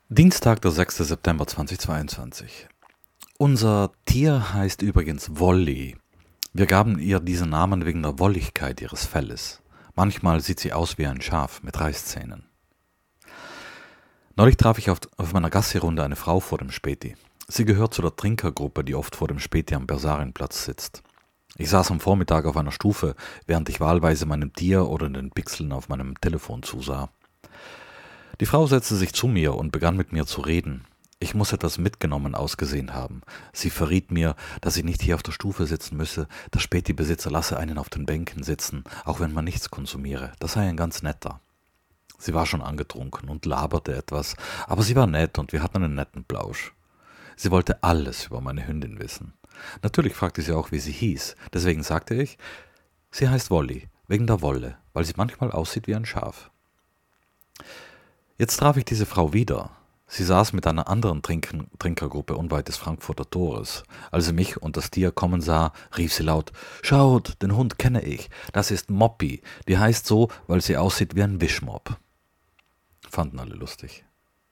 Dienstag, der 6. September 2022. Unser Tier heißt übrigens Wolli. Wir gaben ihr diesen Namen wegen der Wolligkeit ihres Felles. Manchmal sieht sie aus wie ein Schaf mit Reißzähnen. Neulich traf ich auf meiner Gassi-Runde eine Frau vor dem Späti. Sie gehört zu der Trinkergruppe, die oft vor dem Späti am Bersarienplatz sitzt. Ich saß am Vormittag auf einer Stufe, während ich wahlweise meinem Tier oder den Pixeln auf meinem Telefon zusah. Die Frau setzte sich zu mir und begann mit mir zu reden. Ich muss etwas mitgenommen ausgesehen haben. Sie verriet mir, dass ich nicht hier auf der Stufe sitzen müsse. Der Späti-Besitzer lasse einen auf den Bänken sitzen, auch wenn man nichts konsumiere. Das sei ein ganz netter. Sie war schon angetrunken und laberte etwas, aber sie war nett und wir hatten einen netten Plausch. Sie wollte alles über meine Hündin wissen. Natürlich fragte sie auch, wie sie hieß. Deswegen sagte ich, sie heißt Wolli, wegen der Wolle, weil sie manchmal aussieht wie ein Schaf. Jetzt traf ich diese Frau wieder. Sie saß mit einer anderen Trinkergruppe unweit des Frankfurter Tores. Als sie mich und das Tier kommen sah, rief sie laut, »Schaut, den Hund kenne ich. Das ist Moppi. Die heißt so, weil sie aussieht wie ein Wischmopp.« Fanden alle lustig.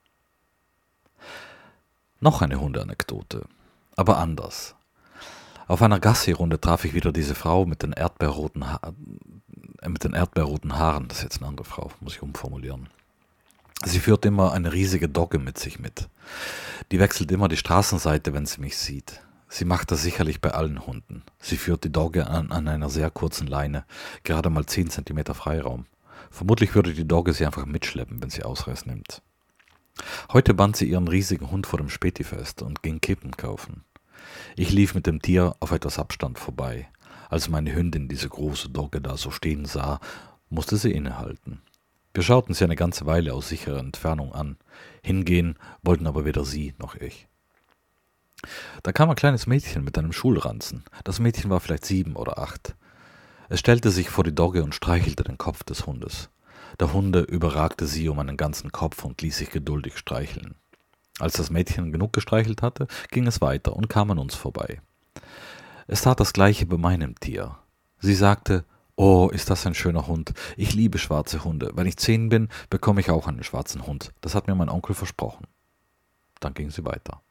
Noch eine Hundeanekdote, aber anders. Auf einer Gassi-Runde traf ich wieder diese Frau mit den erdbeerroten Haaren. Das ist jetzt eine andere Frau, muss ich umformulieren. Sie führt immer eine riesige Dogge mit sich mit. Die wechselt immer die Straßenseite, wenn sie mich sieht. Sie macht das sicherlich bei allen Hunden. Sie führt die Dogge an einer sehr kurzen Leine, gerade mal 10 cm Freiraum. Vermutlich würde die Dogge sie einfach mitschleppen, wenn sie Ausreiß nimmt. Heute band sie ihren riesigen Hund vor dem Späti fest und ging Kippen kaufen. Ich lief mit dem Tier auf etwas Abstand vorbei. Als meine Hündin diese große Dogge da so stehen sah, musste sie innehalten. Wir schauten sie eine ganze Weile aus sicherer Entfernung an. Hingehen wollten aber weder sie noch ich. Da kam ein kleines Mädchen mit einem Schulranzen. Das Mädchen war vielleicht 7 oder 8. Es stellte sich vor die Dogge und streichelte den Kopf des Hundes. Der Hunde überragte sie um einen ganzen Kopf und ließ sich geduldig streicheln. Als das Mädchen genug gestreichelt hatte, ging es weiter und kam an uns vorbei. Es tat das Gleiche bei meinem Tier. Sie sagte, »Oh, ist das ein schöner Hund. Ich liebe schwarze Hunde. Wenn ich 10 bin, bekomme ich auch einen schwarzen Hund. Das hat mir mein Onkel versprochen.« Dann ging sie weiter.